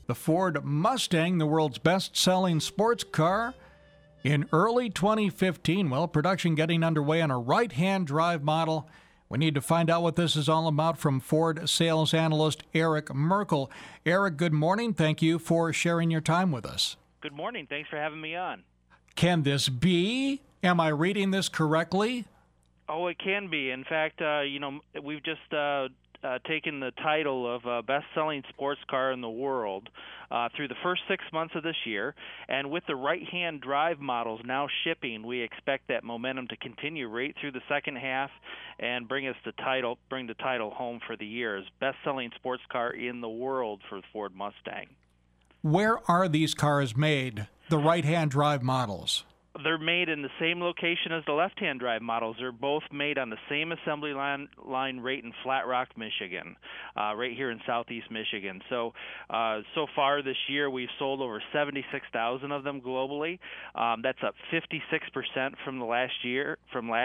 The Ford Mustang, the world's best-selling sports car, in early 2015. Well, production getting underway on a right-hand drive model. We need to find out what this is all about from Ford sales analyst Eric Merkel. Eric, good morning. Thank you for sharing your time with us. Good morning. Thanks for having me on. Can this be? Am I reading this correctly? Oh, it can be. In fact, we've just taken the title of best-selling sports car in the world through the first 6 months of this year. And with the right-hand drive models now shipping, we expect that momentum to continue right through the second half and bring the title home for the year as best-selling sports car in the world for the Ford Mustang. Where are these cars made, the right-hand drive models? They're made in the same location as the left-hand drive models. They're both made on the same assembly line right in Flat Rock, Michigan, right here in southeast Michigan. So far this year, we've sold over 76,000 of them globally. That's up 56% from last year.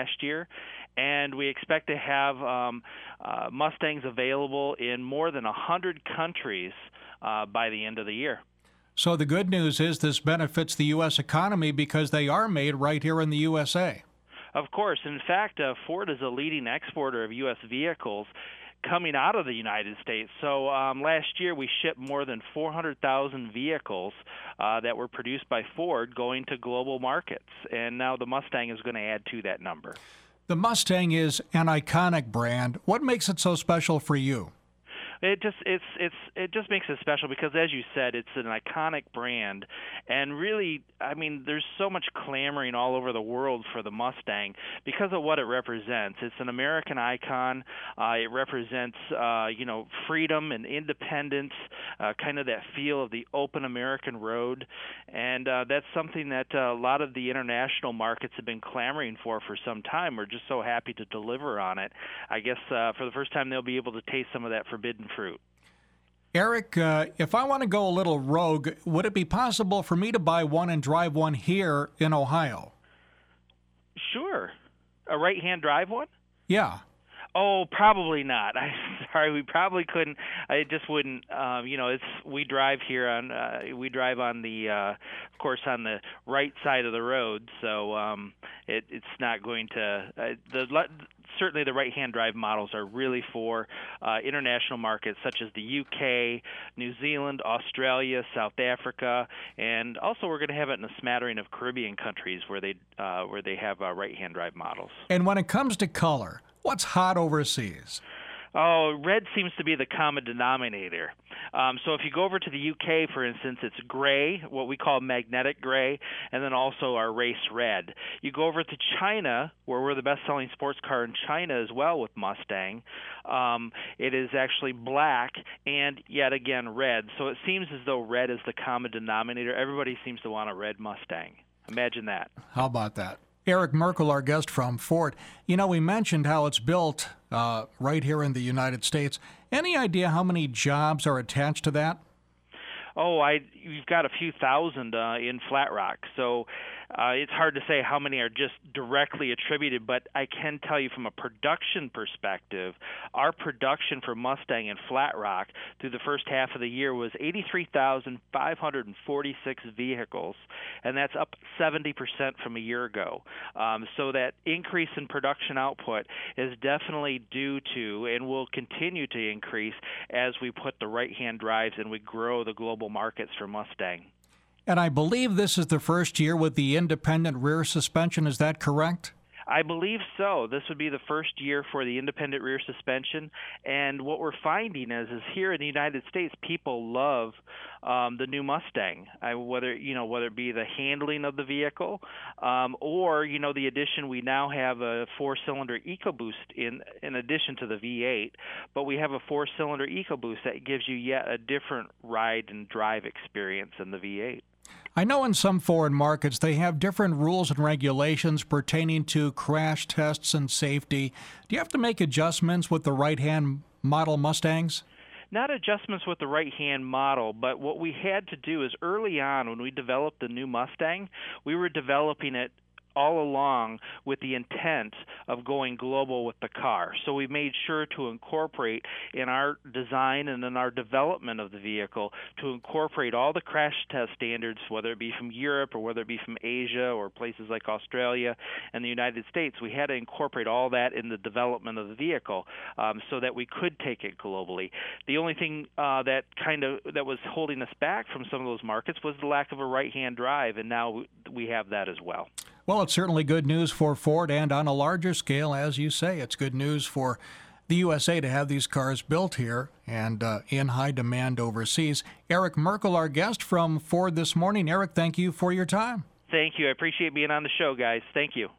And we expect to have Mustangs available in more than 100 countries by the end of the year. So the good news is this benefits the U.S. economy because they are made right here in the USA. Of course. In fact, Ford is a leading exporter of U.S. vehicles coming out of the United States. So last year we shipped more than 400,000 vehicles that were produced by Ford going to global markets. And now the Mustang is going to add to that number. The Mustang is an iconic brand. What makes it so special for you? It just makes it special because, as you said, it's an iconic brand, and really, I mean, there's so much clamoring all over the world for the Mustang because of what it represents. It's an American icon. It represents, freedom and independence, kind of that feel of the open American road, and that's something that a lot of the international markets have been clamoring for some time. We're just so happy to deliver on it. I guess for the first time they'll be able to taste some of that forbidden fruit. Eric, if I want to go a little rogue, would it be possible for me to buy one and drive one here in Ohio? Sure. A right-hand drive one? Yeah. Oh, probably not. I'm sorry, we probably couldn't. I just wouldn't. We drive here on. We drive on the, of course, on the right side of the road. So it's not going to. Certainly, the right-hand drive models are really for international markets such as the UK, New Zealand, Australia, South Africa, and also we're going to have it in a smattering of Caribbean countries where they have right-hand drive models. And when it comes to color, what's hot overseas? Oh, red seems to be the common denominator. So if you go over to the UK, for instance, it's gray, what we call magnetic gray, and then also our race red. You go over to China, where we're the best-selling sports car in China as well with Mustang. It is actually black and, yet again, red. So it seems as though red is the common denominator. Everybody seems to want a red Mustang. Imagine that. How about that? Eric Merkel, our guest from Ford. You know, we mentioned how it's built right here in the United States. Any idea how many jobs are attached to that? Oh, you've got a few thousand in Flat Rock, so it's hard to say how many are just directly attributed, but I can tell you from a production perspective, our production for Mustang in Flat Rock through the first half of the year was 83,546 vehicles, and that's up 70% from a year ago. So that increase in production output is definitely due to and will continue to increase as we put the right-hand drives and we grow the global markets for Mustang. And I believe this is the first year with the independent rear suspension. Is that correct? I believe so. This would be the first year for the independent rear suspension. And what we're finding is here in the United States, people love the new Mustang, whether it be the handling of the vehicle or, the addition. We now have a four-cylinder EcoBoost in addition to the V8, but we have a four-cylinder EcoBoost that gives you yet a different ride and drive experience than the V8. I know in some foreign markets they have different rules and regulations pertaining to crash tests and safety. Do you have to make adjustments with the right-hand model Mustangs? Not adjustments with the right-hand model, but what we had to do is early on when we developed the new Mustang, we were developing it all along with the intent of going global with the car. So we made sure to incorporate in our design and in our development of the vehicle to incorporate all the crash test standards, whether it be from Europe or whether it be from Asia or places like Australia and the United States. We had to incorporate all that in the development of the vehicle so that we could take it globally. The only thing that was holding us back from some of those markets was the lack of a right-hand drive, and now we have that as well. Well, it's certainly good news for Ford, and on a larger scale, as you say, it's good news for the USA to have these cars built here and in high demand overseas. Eric Merkel, our guest from Ford this morning. Eric, thank you for your time. Thank you. I appreciate being on the show, guys. Thank you.